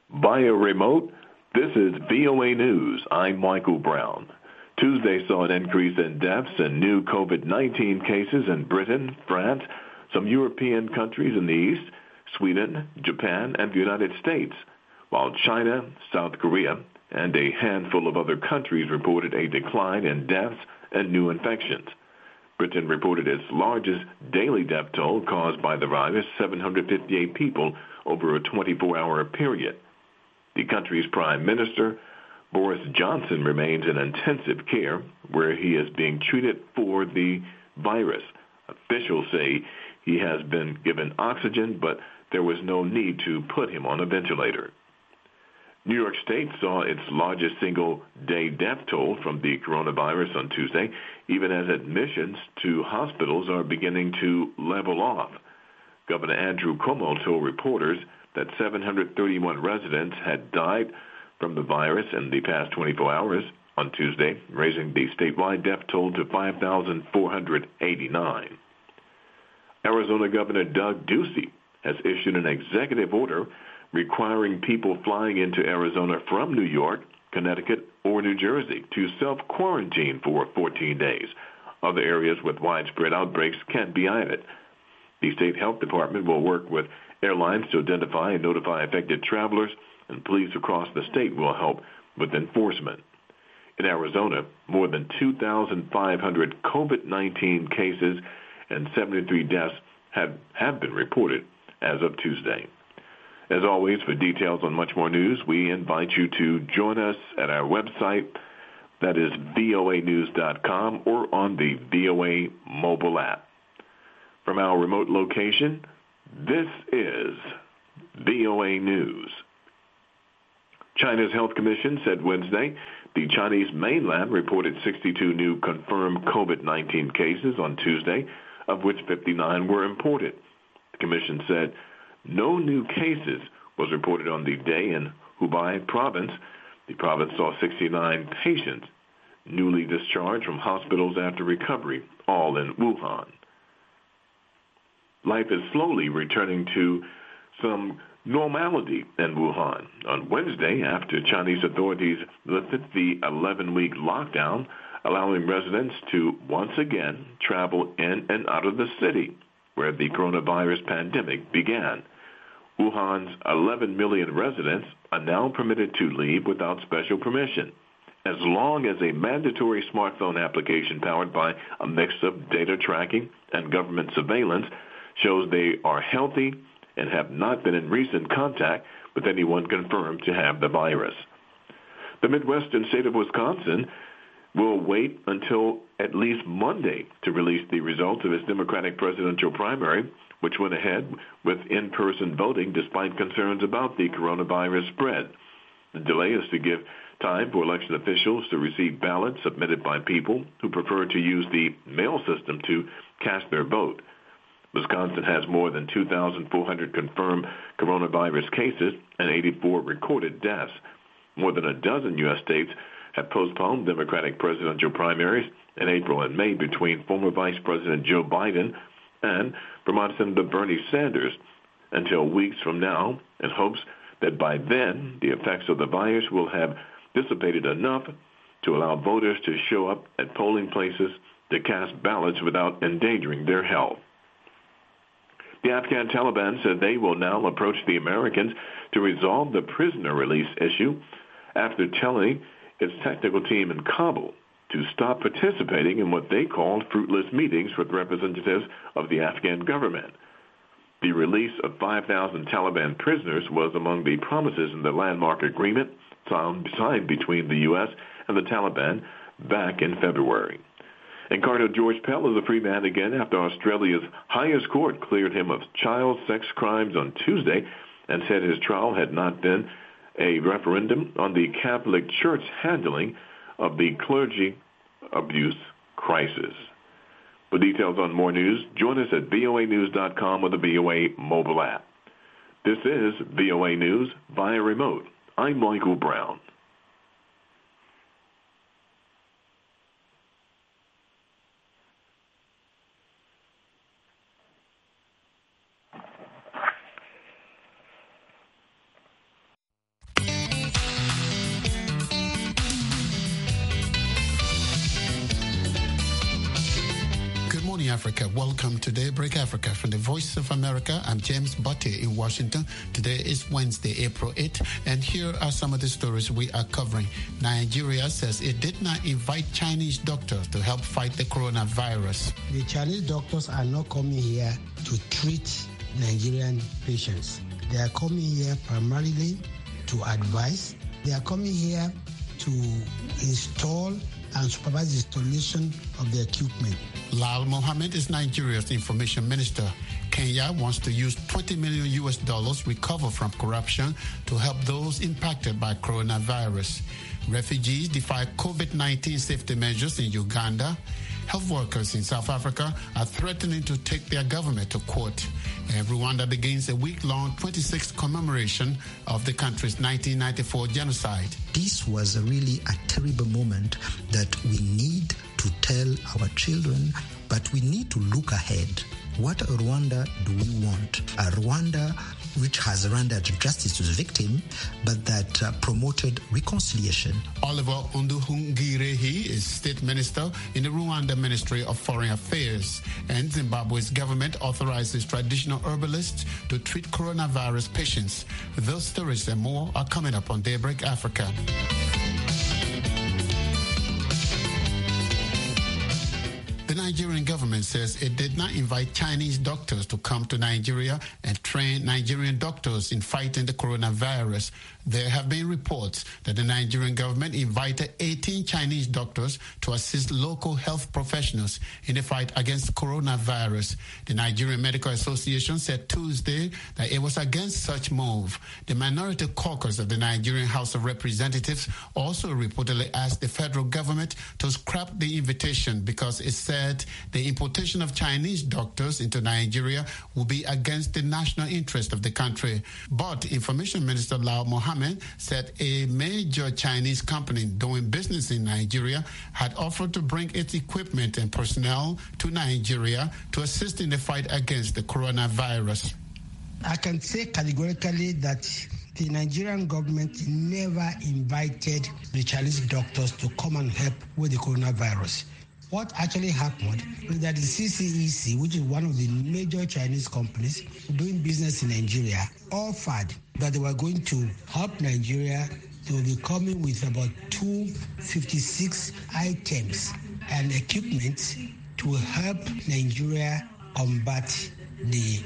Via remote, this is VOA News. I'm Michael Brown. Tuesday saw an increase in deaths and new COVID-19 cases in Britain, France, some European countries in the East, Sweden, Japan, and the United States, while China, South Korea, and a handful of other countries reported a decline in deaths and new infections. Britain reported its largest daily death toll caused by the virus, 758 people over a 24-hour period. The country's prime minister, Boris Johnson, remains in intensive care where he is being treated for the virus. Officials say he has been given oxygen, but there was no need to put him on a ventilator. New York State saw its largest single-day death toll from the coronavirus on Tuesday, even as admissions to hospitals are beginning to level off. Governor Andrew Cuomo told reporters that 731 residents had died from the virus in the past 24 hours on Tuesday, raising the statewide death toll to 5,489. Arizona Governor Doug Ducey has issued an executive order requiring people flying into Arizona from New York, Connecticut, or New Jersey to self-quarantine for 14 days. Other areas with widespread outbreaks can be added. The state health department will work with airlines to identify and notify affected travelers, and police across the state will help with enforcement. In Arizona, more than 2,500 COVID-19 cases and 73 deaths have been reported as of Tuesday. As always, for details on much more news, we invite you to join us at our website, that is voanews.com, or on the VOA mobile app. From our remote location, this is VOA News. China's Health Commission said Wednesday the Chinese mainland reported 62 new confirmed COVID-19 cases on Tuesday, of which 59 were imported. The commission said no new cases was reported on the day in Hubei province. The province saw 69 patients newly discharged from hospitals after recovery, all in Wuhan. Life is slowly returning to some normality in Wuhan. On Wednesday, after Chinese authorities lifted the 11-week lockdown, allowing residents to once again travel in and out of the city where the coronavirus pandemic began. Wuhan's 11 million residents are now permitted to leave without special permission, as long as a mandatory smartphone application powered by a mix of data tracking and government surveillance shows they are healthy and have not been in recent contact with anyone confirmed to have the virus. The Midwestern state of Wisconsin will wait until at least Monday to release the results of its Democratic presidential primary, which went ahead with in-person voting despite concerns about the coronavirus spread. The delay is to give time for election officials to receive ballots submitted by people who prefer to use the mail system to cast their vote. Wisconsin has more than 2,400 confirmed coronavirus cases and 84 recorded deaths. More than a dozen U.S. states have postponed Democratic presidential primaries in April and May between former Vice President Joe Biden and Vermont Senator Bernie Sanders until weeks from now, in hopes that by then the effects of the virus will have dissipated enough to allow voters to show up at polling places to cast ballots without endangering their health. The Afghan Taliban said they will now approach the Americans to resolve the prisoner release issue after telling its technical team in Kabul to stop participating in what they called fruitless meetings with representatives of the Afghan government. The release of 5,000 Taliban prisoners was among the promises in the landmark agreement signed between the U.S. and the Taliban back in February. And Cardinal George Pell is a free man again after Australia's highest court cleared him of child sex crimes on Tuesday and said his trial had not been a referendum on the Catholic Church handling of the clergy abuse crisis. For details on more news, join us at voanews.com or the VOA mobile app. This is VOA News via remote. I'm Michael Brown. morning, Africa. Welcome to Daybreak Africa from the Voice of America. I'm James Butte in Washington. Today is Wednesday, April 8th, and here are some of the stories we are covering. Nigeria says it did not invite Chinese doctors to help fight the coronavirus. The Chinese doctors are not coming here to treat Nigerian patients. They are coming here primarily to advise. They are coming here to install and supervise the installation of the equipment. Lal Mohammed is Nigeria's information minister. Kenya wants to use $20 million recovered from corruption to help those impacted by coronavirus. Refugees defy COVID-19 safety measures in Uganda. Health workers in South Africa are threatening to take their government to court. And Rwanda begins a week-long 26th commemoration of the country's 1994 genocide. This was really a terrible moment that we need to tell our children, but we need to look ahead. What Rwanda do we want? A Rwanda which has rendered justice to the victim, but that promoted reconciliation. Oliver Nduhungirehe is state minister in the Rwanda Ministry of Foreign Affairs. And Zimbabwe's government authorizes traditional herbalists to treat coronavirus patients. Those stories and more are coming up on Daybreak Africa. The Nigerian government says it did not invite Chinese doctors to come to Nigeria and train Nigerian doctors in fighting the coronavirus. There have been reports that the Nigerian government invited 18 Chinese doctors to assist local health professionals in the fight against coronavirus. The Nigerian Medical Association said Tuesday that it was against such move. The Minority Caucus of the Nigerian House of Representatives also reportedly asked the federal government to scrap the invitation because it said the importation of Chinese doctors into Nigeria will be against the national interest of the country. But Information Minister Lal Mohammed said a major Chinese company doing business in Nigeria had offered to bring its equipment and personnel to Nigeria to assist in the fight against the coronavirus. I can say categorically that the Nigerian government never invited the Chinese doctors to come and help with the coronavirus. What actually happened is that the CCEC, which is one of the major Chinese companies doing business in Nigeria, offered that they were going to help Nigeria. They will be coming with about 256 items and equipment to help Nigeria combat the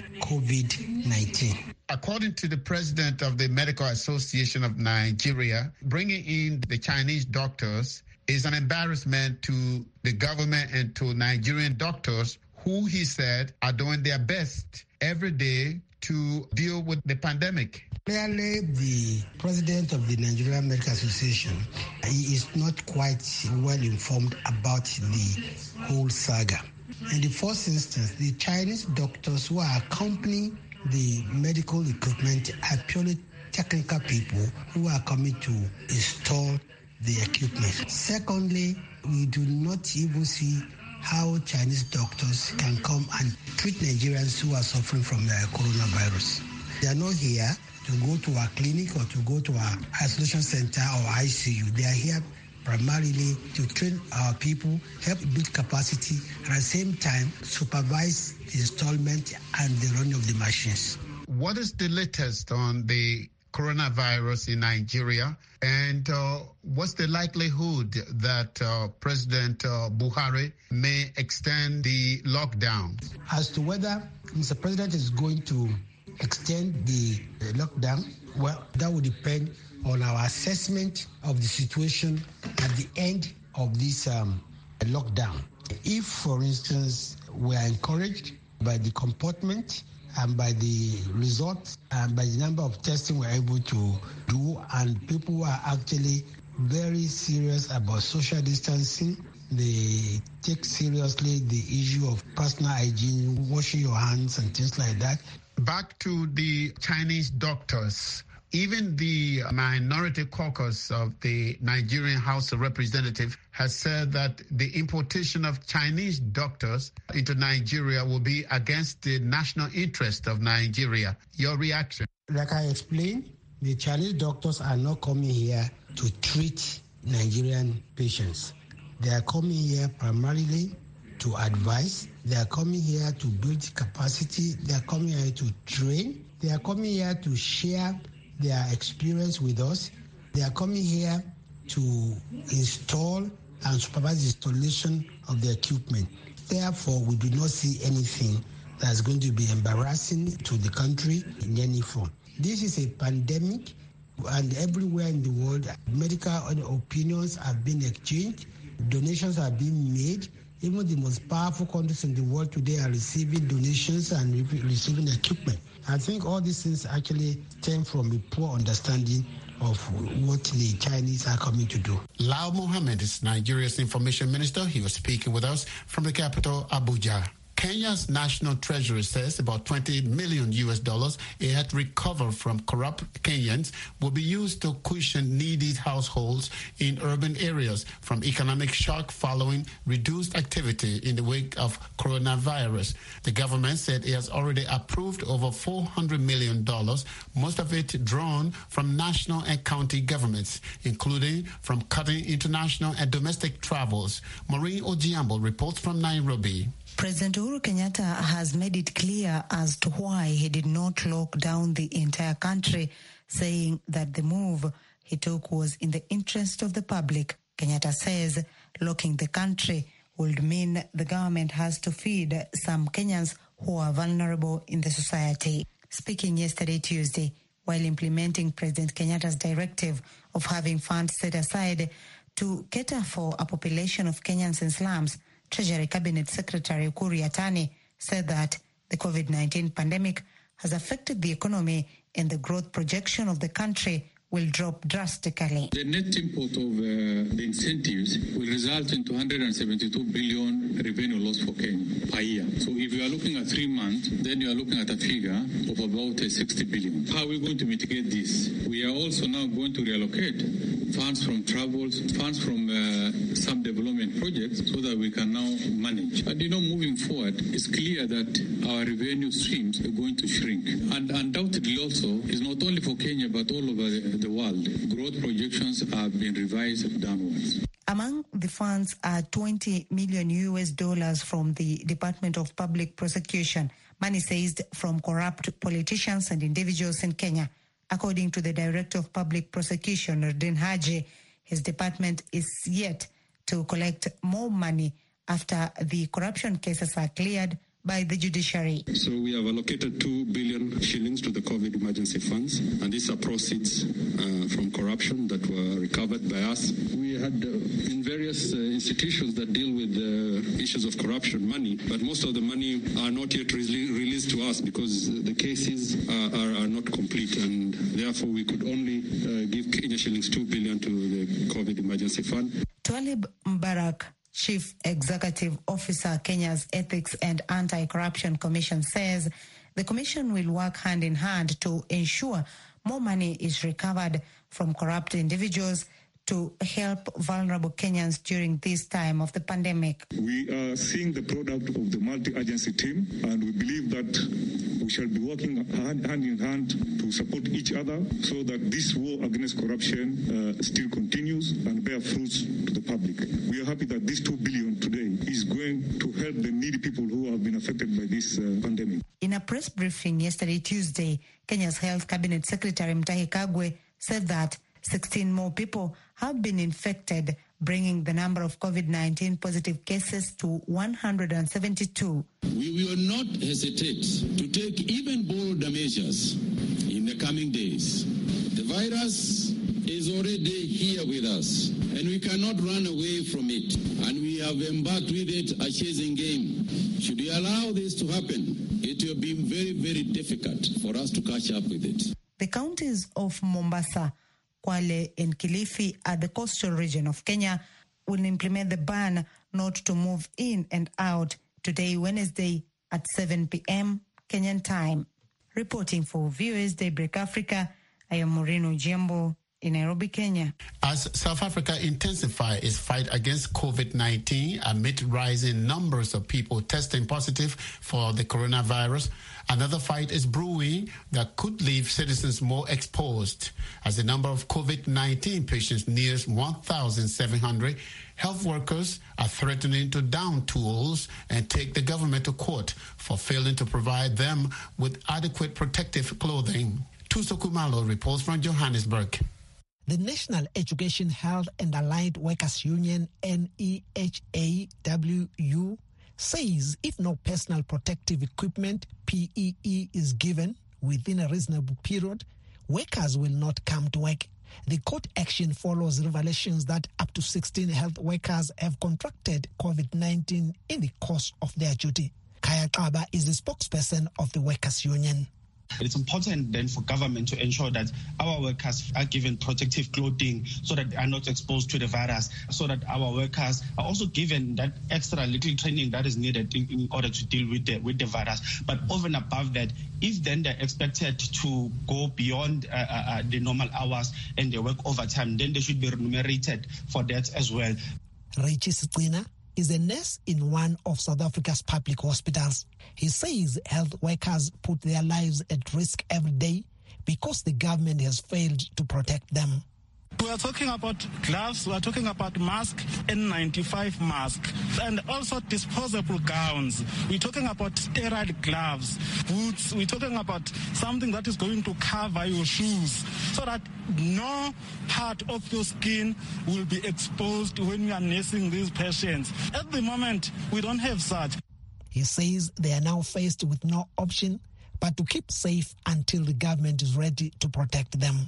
COVID-19. According to the president of the Medical Association of Nigeria, bringing in the Chinese doctors is an embarrassment to the government and to Nigerian doctors who, he said, are doing their best every day to deal with the pandemic. Clearly, the president of the Nigerian Medical Association, he is not quite well informed about the whole saga. In the first instance, the Chinese doctors who are accompanying the medical equipment are purely technical people who are coming to install the equipment. Secondly, we do not even see how Chinese doctors can come and treat Nigerians who are suffering from the coronavirus. They are not here to go to our clinic or to go to our isolation center or ICU. They are here primarily to train our people, help build capacity, and at the same time supervise the installment and the running of the machines. What is the latest on the coronavirus in Nigeria, and what's the likelihood that President Buhari may extend the lockdown? As to whether Mr. President is going to extend the lockdown, well, that will depend on our assessment of the situation at the end of this lockdown. If, for instance, we are encouraged by the comportment and by the results and by the number of testing we're able to do, and people are actually very serious about social distancing, they take seriously the issue of personal hygiene, washing your hands and things like that. Back to the Chinese doctors. Even the Minority Caucus of the Nigerian House of Representatives has said that the importation of Chinese doctors into Nigeria will be against the national interest of Nigeria. Your reaction? Like I explained, the Chinese doctors are not coming here to treat Nigerian patients. They are coming here primarily to advise. They are coming here to build capacity. They are coming here to train. They are coming here to share their experience with us. They are coming here to install and supervise installation of the equipment. Therefore, we do not see anything that's going to be embarrassing to the country in any form. This is a pandemic, and everywhere in the world, medical opinions have been exchanged, donations are being made. Even the most powerful countries in the world today are receiving donations and receiving equipment. I think all these things actually stem from a poor understanding of what the Chinese are coming to do. Lau Mohammed is Nigeria's information minister. He was speaking with us from the capital, Abuja. Kenya's national treasury says about $20 million it had recovered from corrupt Kenyans will be used to cushion needy households in urban areas from economic shock following reduced activity in the wake of coronavirus. The government said it has already approved over $400 million, most of it drawn from national and county governments, including from cutting international and domestic travels. Maureen Ojiambo reports from Nairobi. President Uhuru Kenyatta has made it clear as to why he did not lock down the entire country, saying that the move he took was in the interest of the public. Kenyatta says locking the country would mean the government has to feed some Kenyans who are vulnerable in the society. Speaking yesterday, Tuesday, while implementing President Kenyatta's directive of having funds set aside to cater for a population of Kenyans in slums, Treasury Cabinet Secretary Ukur Yatani said that the COVID-19 pandemic has affected the economy and the growth projection of the country will drop drastically. The net import of the incentives will result in 272 billion revenue loss for Kenya per year. So if you are looking at 3 months, then you are looking at a figure of about 60 billion. How are we going to mitigate this? We are also now going to reallocate funds from travels, funds from some development projects so that we can now manage. And moving forward, it's clear that our revenue streams are going to shrink. And undoubtedly also, it's not only for Kenya but all over the world. Growth projections have been revised downwards. Among the funds are $20 million from the Department of Public Prosecution, money seized from corrupt politicians and individuals in Kenya. According to the Director of Public Prosecution, Nordin Haji, his department is yet to collect more money after the corruption cases are cleared by the judiciary. So we have allocated 2 billion shillings to the COVID emergency funds, and these are proceeds from corruption that were recovered by us. We had in various institutions that deal with issues of corruption money, but most of the money are not yet released to us because the cases are not complete, and therefore we could only give Kenya shillings 2 billion to the COVID emergency fund. Twalib Mbarak, Chief Executive Officer, Kenya's Ethics and Anti-Corruption Commission, says the commission will work hand in hand to ensure more money is recovered from corrupt individuals to help vulnerable Kenyans during this time of the pandemic. We are seeing the product of the multi-agency team, and we believe that we shall be working hand in hand to support each other so that this war against corruption still continues and bear fruits to the public. We are happy that this 2 billion today is going to help the needy people who have been affected by this pandemic. In a press briefing yesterday, Tuesday, Kenya's Health Cabinet Secretary Mutahi Kagwe said that 16 more people have been infected, bringing the number of COVID-19 positive cases to 172. We will not hesitate to take even bolder measures in the coming days. The virus is already here with us, and we cannot run away from it. And we have embarked with it a chasing game. Should we allow this to happen, it will be very, very difficult for us to catch up with it. The counties of Mombasa, Kwale and Kilifi at the coastal region of Kenya will implement the ban not to move in and out today, Wednesday, at 7 p.m. Kenyan time. Reporting for Viewers Daybreak Africa, I am Maureen Ojiambo, in Nairobi, Kenya. As South Africa intensifies its fight against COVID-19 amid rising numbers of people testing positive for the coronavirus, another fight is brewing that could leave citizens more exposed. As the number of COVID-19 patients nears 1,700, health workers are threatening to down tools and take the government to court for failing to provide them with adequate protective clothing. Tuso Kumalo reports from Johannesburg. The National Education, Health and Allied Workers Union, NEHAWU, says if no personal protective equipment, PEE, is given within a reasonable period, workers will not come to work. The court action follows revelations that up to 16 health workers have contracted COVID-19 in the course of their duty. Kaya Kaba is the spokesperson of the Workers' Union. It's important then for government to ensure that our workers are given protective clothing so that they are not exposed to the virus, so that our workers are also given that extra little training that is needed in order to deal with the virus. But over and above that, if then they're expected to go beyond the normal hours and they work overtime, then they should be remunerated for that as well. Richie Sitina is a nurse in one of South Africa's public hospitals. He says health workers put their lives at risk every day because the government has failed to protect them. We are talking about gloves, we are talking about masks, N95 masks, and also disposable gowns. We're talking about sterile gloves, boots. We're talking about something that is going to cover your shoes so that no part of your skin will be exposed when you are nursing these patients. At the moment, we don't have such. He says they are now faced with no option but to keep safe until the government is ready to protect them.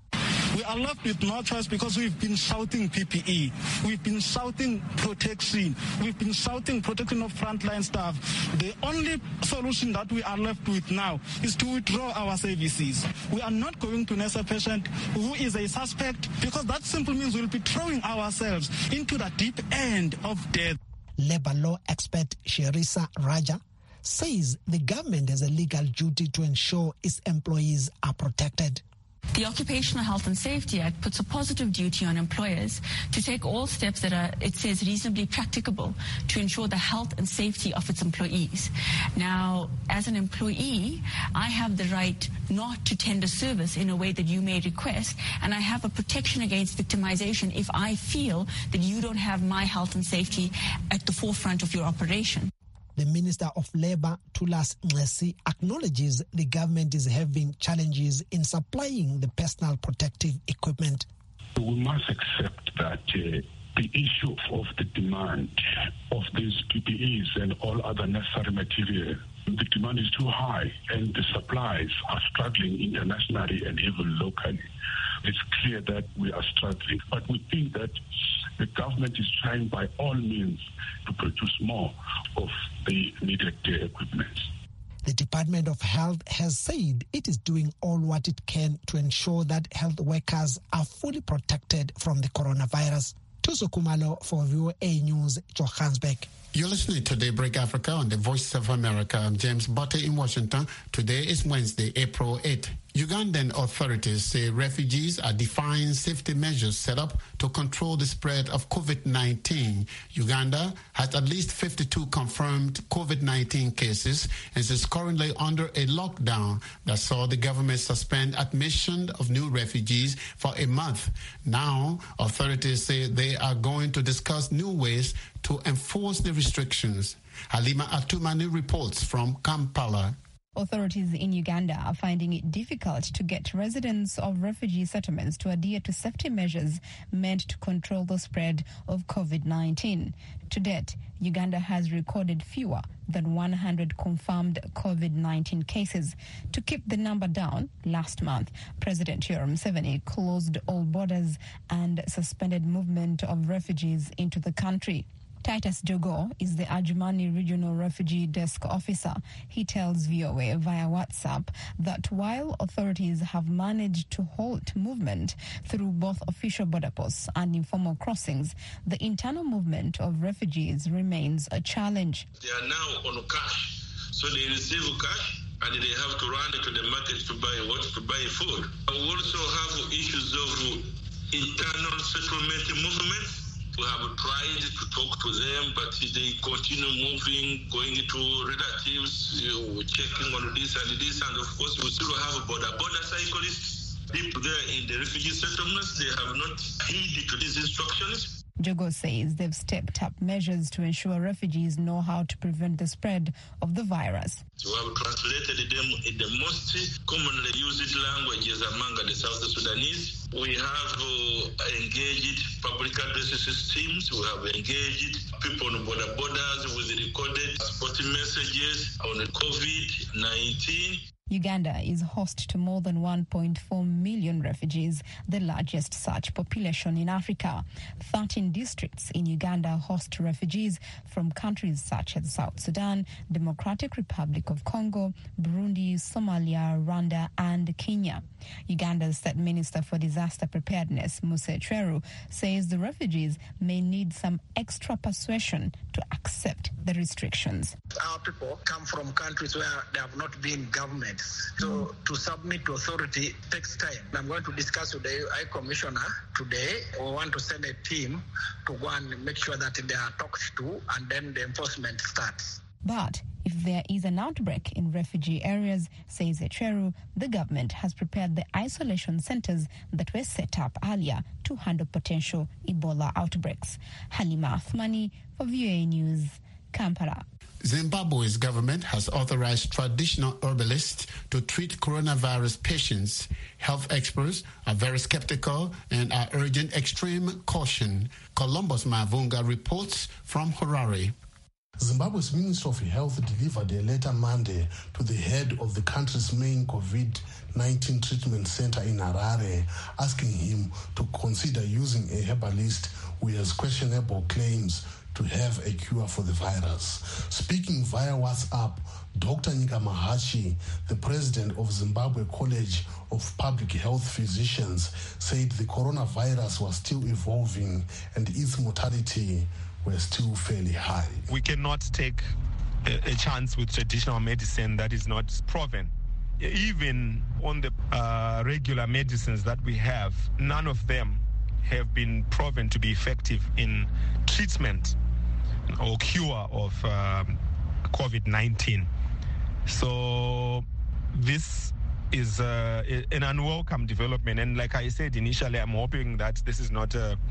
We are left with no choice because we've been shouting PPE. We've been shouting protection. We've been shouting protection of frontline staff. The only solution that we are left with now is to withdraw our services. We are not going to nurse a patient who is a suspect because that simply means we'll be throwing ourselves into the deep end of death. Labor law expert Sherisa Raja says the government has a legal duty to ensure its employees are protected. The Occupational Health and Safety Act puts a positive duty on employers to take all steps that are, it says, reasonably practicable to ensure the health and safety of its employees. Now, as an employee, I have the right not to tender service in a way that you may request, and I have a protection against victimization if I feel that you don't have my health and safety at the forefront of your operation. The Minister of Labour, Thulas Nxesi, acknowledges the government is having challenges in supplying the personal protective equipment. We must accept that the issue of the demand of these PPEs and all other necessary material, the demand is too high and the supplies are struggling internationally and even locally. It's clear that we are struggling, but we think that the government is trying by all means to produce more of the needed equipment. The Department of Health has said it is doing all what it can to ensure that health workers are fully protected from the coronavirus. Tuso Kumalo for VOA News, Johannesburg. You're listening to Daybreak Africa on the Voice of America. I'm James Butter in Washington. Today is Wednesday, April 8th. Ugandan authorities say refugees are defying safety measures set up to control the spread of COVID-19. Uganda has at least 52 confirmed COVID-19 cases and is currently under a lockdown that saw the government suspend admission of new refugees for a month. Now, authorities say they are going to discuss new ways to enforce the restrictions. Halima Atumani reports from Kampala. Authorities in Uganda are finding it difficult to get residents of refugee settlements to adhere to safety measures meant to control the spread of COVID-19. To date, Uganda has recorded fewer than 100 confirmed COVID-19 cases. To keep the number down, last month, President Yoweri Museveni closed all borders and suspended movement of refugees into the country. Titus Jogo is the Adjumani Regional Refugee Desk Officer. He tells VOA via WhatsApp that while authorities have managed to halt movement through both official border posts and informal crossings, the internal movement of refugees remains a challenge. They are now on cash, so they receive cash and they have to run to the market to buy food. We also have issues of internal settlement movement. We have tried to talk to them, but they continue moving, going to relatives, checking on this, and of course we still have border cyclists deep there in the refugee settlements. They have not heeded to these instructions. Jogo says they've stepped up measures to ensure refugees know how to prevent the spread of the virus. We have translated them in the most commonly used languages among the South Sudanese. We have engaged public address systems. We have engaged people on borders with recorded supporting messages on COVID-19. Uganda is host to more than 1.4 million refugees, the largest such population in Africa. 13 districts in Uganda host refugees from countries such as South Sudan, Democratic Republic of Congo, Burundi, Somalia, Rwanda, and Kenya. Uganda's State Minister for Disaster Preparedness, Musa Echweru, says the refugees may need some extra persuasion to accept the restrictions. Our people come from countries where there have not been governments. So to submit to authority takes time. I'm going to discuss with the High Commissioner today. We want to send a team to go and make sure that they are talked to, and then the enforcement starts. But if there is an outbreak in refugee areas, says Echweru, the government has prepared the isolation centers that were set up earlier to handle potential Ebola outbreaks. Halima Athmani for VOA News, Kampala. Zimbabwe's government has authorized traditional herbalists to treat coronavirus patients. Health experts are very skeptical and are urging extreme caution. Columbus Mavunga reports from Harare. Zimbabwe's Minister of Health delivered a letter Monday to the head of the country's main COVID-19 treatment center in Harare, asking him to consider using a herbalist who has questionable claims to have a cure for the virus. Speaking via WhatsApp, Dr. Nika Mahachi, the president of Zimbabwe College of Public Health Physicians, said the coronavirus was still evolving and its mortality were still fairly high. We cannot take a chance with traditional medicine that is not proven. Even on the regular medicines that we have, none of them have been proven to be effective in treatment or cure of COVID-19. So this is an unwelcome development. And like I said initially, I'm hoping that this is not a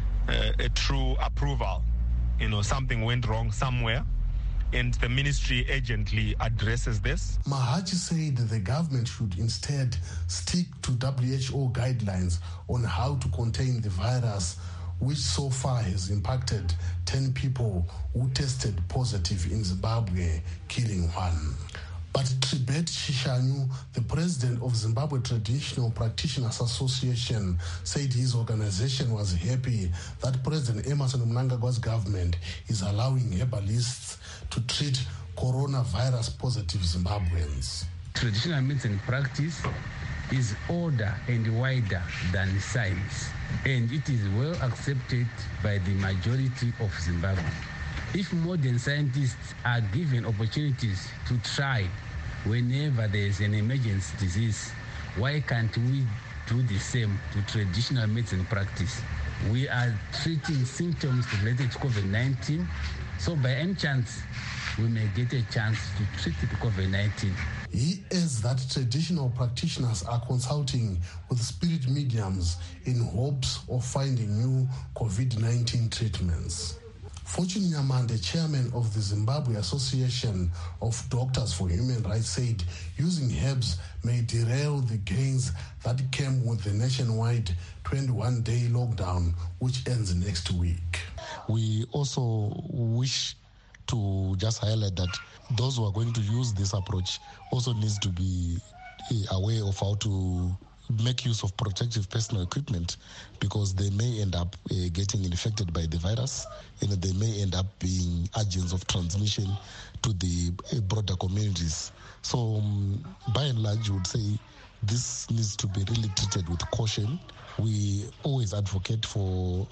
true approval. Something went wrong somewhere, and the ministry urgently addresses this. Mahachi said the government should instead stick to WHO guidelines on how to contain the virus, which so far has impacted 10 people who tested positive in Zimbabwe, killing one. But Tribet Shishanyu, the president of Zimbabwe Traditional Practitioners Association, said his organization was happy that President Emmerson Mnangagwa's government is allowing herbalists to treat coronavirus positive Zimbabweans. Traditional medicine practice is older and wider than science, and it is well accepted by the majority of Zimbabwe. If modern scientists are given opportunities to try whenever there is an emergency disease, why can't we do the same to traditional medicine practice? We are treating symptoms related to COVID-19, so by any chance, we may get a chance to treat the COVID-19. He adds that traditional practitioners are consulting with spirit mediums in hopes of finding new COVID-19 treatments. Fortune Nyamande, chairman of the Zimbabwe Association of Doctors for Human Rights, said using herbs may derail the gains that came with the nationwide 21-day lockdown, which ends next week. We also wish to just highlight that those who are going to use this approach also needs to be aware of how to make use of protective personal equipment, because they may end up getting infected by the virus, and they may end up being agents of transmission to the broader communities. So by and large, you would say this needs to be really treated with caution. We always advocate for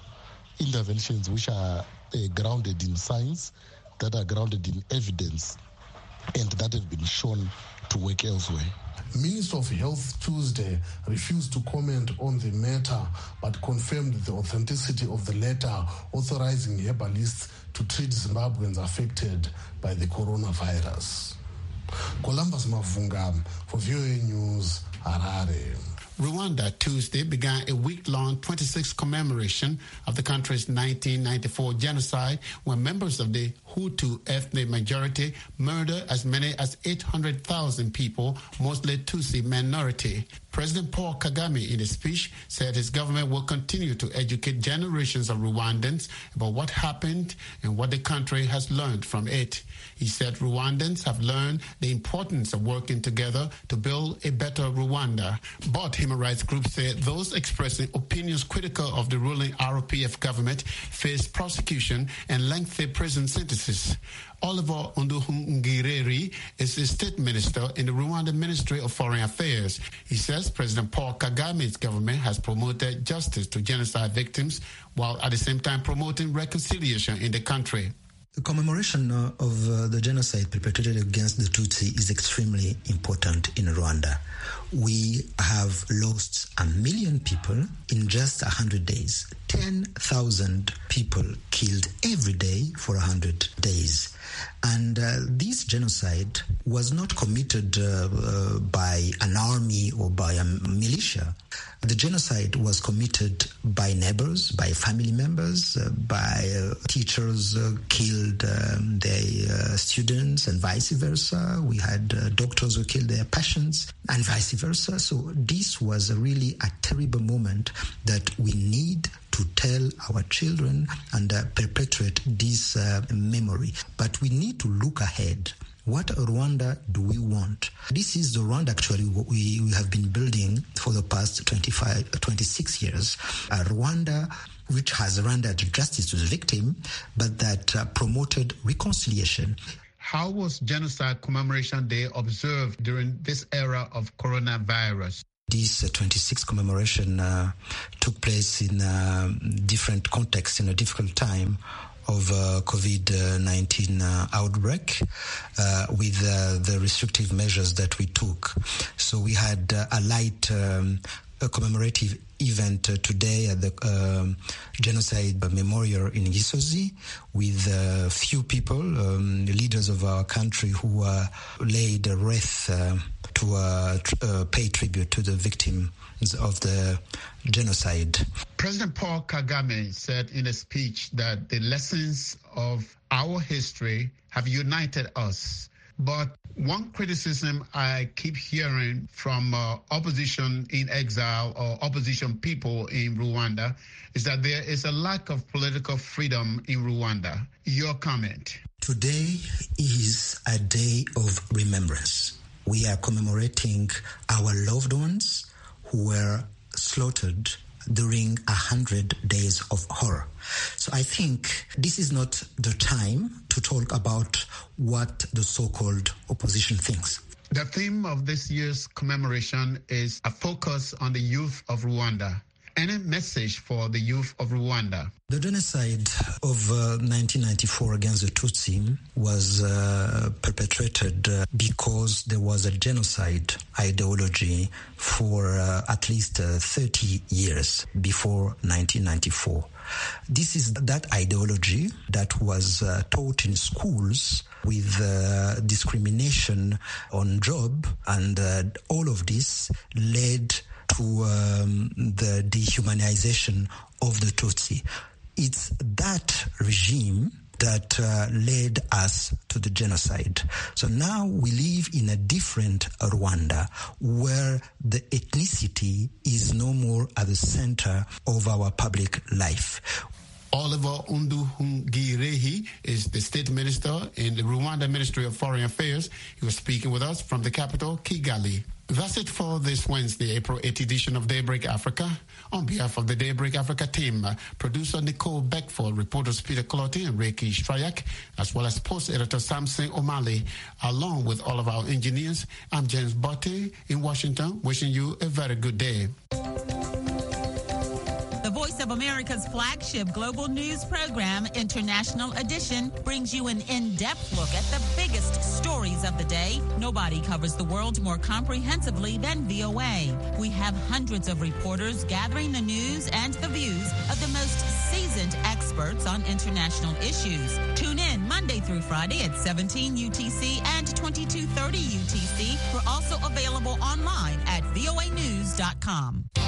interventions which are grounded in science, that are grounded in evidence, and that have been shown to work elsewhere. Minister of Health Tuesday refused to comment on the matter but confirmed the authenticity of the letter authorizing herbalists to treat Zimbabweans affected by the coronavirus. Columbus Mavunga for VOA News, Harare. Rwanda Tuesday began a week-long 26th commemoration of the country's 1994 genocide when members of the Hutu ethnic majority murdered as many as 800,000 people, mostly Tutsi minority. President Paul Kagame in a speech said his government will continue to educate generations of Rwandans about what happened and what the country has learned from it. He said Rwandans have learned the importance of working together to build a better Rwanda. But human rights groups say those expressing opinions critical of the ruling RPF government face prosecution and lengthy prison sentences. Oliver Nduhungirehe is the state minister in the Rwanda Ministry of Foreign Affairs. He says President Paul Kagame's government has promoted justice to genocide victims while at the same time promoting reconciliation in the country. The commemoration of the genocide perpetrated against the Tutsi is extremely important in Rwanda. We have lost 1 million people in just 100 days. 10,000 people killed every day for 100 days. And this genocide was not committed by an army or by a militia. The genocide was committed by neighbors, by family members, by teachers killed their students and vice versa. We had doctors who killed their patients and vice versa. So this was really a terrible moment that we need to tell our children and perpetuate this memory. But we need to look ahead. What Rwanda do we want? This is the Rwanda actually we have been building for the past 26 years. A Rwanda which has rendered justice to the victim, but that promoted reconciliation. How was Genocide Commemoration Day observed during this era of coronavirus? This 26th commemoration took place in a different context, in a difficult time of COVID-19 outbreak with the restrictive measures that we took. So we had a light commemorative event today at the Genocide Memorial in Gisozi with few people, leaders of our country who laid a wreath to pay tribute to the victims of the genocide. President Paul Kagame said in a speech that the lessons of our history have united us. But one criticism I keep hearing from opposition in exile or opposition people in Rwanda is that there is a lack of political freedom in Rwanda. Your comment? Today is a day of remembrance. We are commemorating our loved ones who were slaughtered during 100 days of horror. So I think this is not the time to talk about what the so-called opposition thinks. The theme of this year's commemoration is a focus on the youth of Rwanda. Any message for the youth of Rwanda? The genocide of 1994 against the Tutsi was perpetrated because there was a genocide ideology for at least 30 years before 1994. This is that ideology that was taught in schools with discrimination on job, and all of this led to the dehumanization of the Tutsi. It's that regime that led us to the genocide. So now we live in a different Rwanda where the ethnicity is no more at the center of our public life. Oliver Nduhungirehe is the state minister in the Rwanda Ministry of Foreign Affairs. He was speaking with us from the capital, Kigali. That's it for this Wednesday, April 8th edition of Daybreak Africa. On behalf of the Daybreak Africa team, producer Nicole Beckford, reporters Peter Clotti and Reiki Strayak, as well as post editor Samson O'Malley, along with all of our engineers, I'm James Botte in Washington, wishing you a very good day. The Voice of America's flagship global news program, International Edition, brings you an in-depth look at the biggest stories of the day. Nobody covers the world more comprehensively than VOA. We have hundreds of reporters gathering the news and the views of the most seasoned experts on international issues. Tune in Monday through Friday at 17 UTC and 2230 UTC. We're also available online at voanews.com.